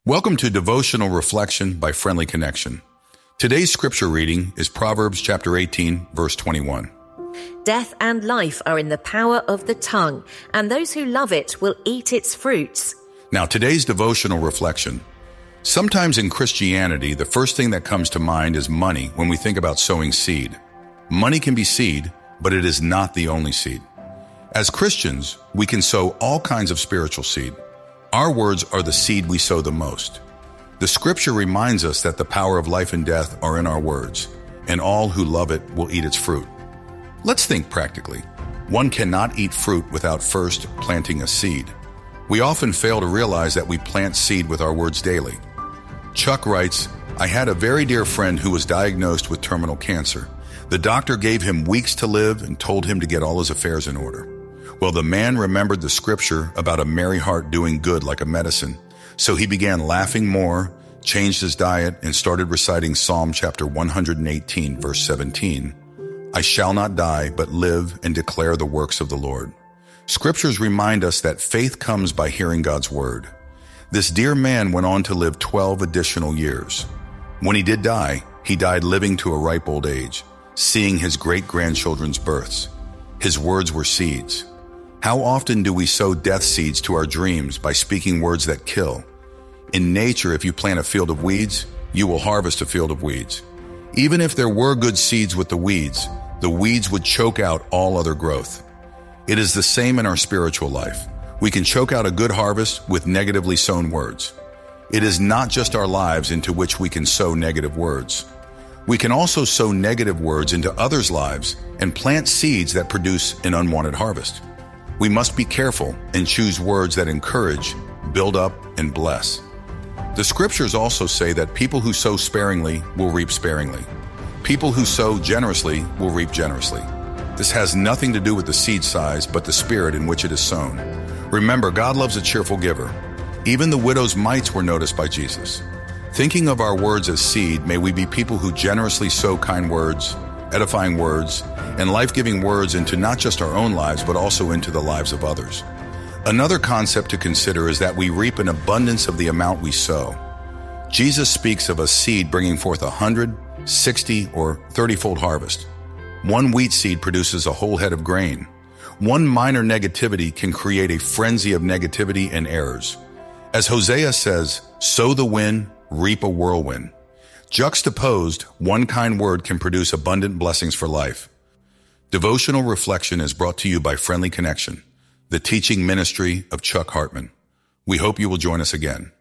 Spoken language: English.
Welcome to Devotional Reflection by Friendly Connection. Today's scripture reading is Proverbs chapter 18, verse 21. Death and life are in the power of the tongue, and those who love it will eat its fruits. Now, today's devotional reflection. Sometimes in Christianity, the first thing that comes to mind is money when we think about sowing seed. Money can be seed, but it is not the only seed. As Christians, we can sow all kinds of spiritual seed. Our words are the seed we sow the most. The scripture reminds us that the power of life and death are in our words, and all who love it will eat its fruit. Let's think practically. One cannot eat fruit without first planting a seed. We often fail to realize that we plant seed with our words daily. Chuck writes, I had a very dear friend who was diagnosed with terminal cancer. The doctor gave him weeks to live and told him to get all his affairs in order. Well, the man remembered the scripture about a merry heart doing good like a medicine. So he began laughing more, changed his diet, and started reciting Psalm chapter 118, verse 17. I shall not die, but live and declare the works of the Lord. Scriptures remind us that faith comes by hearing God's word. This dear man went on to live 12 additional years. When he did die, he died living to a ripe old age, seeing his great-grandchildren's births. His words were seeds. How often do we sow death seeds to our dreams by speaking words that kill? In nature, if you plant a field of weeds, you will harvest a field of weeds. Even if there were good seeds with the weeds would choke out all other growth. It is the same in our spiritual life. We can choke out a good harvest with negatively sown words. It is not just our lives into which we can sow negative words. We can also sow negative words into others' lives and plant seeds that produce an unwanted harvest. We must be careful and choose words that encourage, build up, and bless. The scriptures also say that people who sow sparingly will reap sparingly. People who sow generously will reap generously. This has nothing to do with the seed size, but the spirit in which it is sown. Remember, God loves a cheerful giver. Even the widow's mites were noticed by Jesus. Thinking of our words as seed, may we be people who generously sow kind words, edifying words, and life-giving words into not just our own lives, but also into the lives of others. Another concept to consider is that we reap an abundance of the amount we sow. Jesus speaks of a seed bringing forth 100, 60, or 30-fold harvest. One wheat seed produces a whole head of grain. One minor negativity can create a frenzy of negativity and errors. As Hosea says, sow the wind, reap a whirlwind. Juxtaposed, one kind word can produce abundant blessings for life. Devotional Reflection is brought to you by Friendly Connection, the teaching ministry of Chuck Hartman. We hope you will join us again.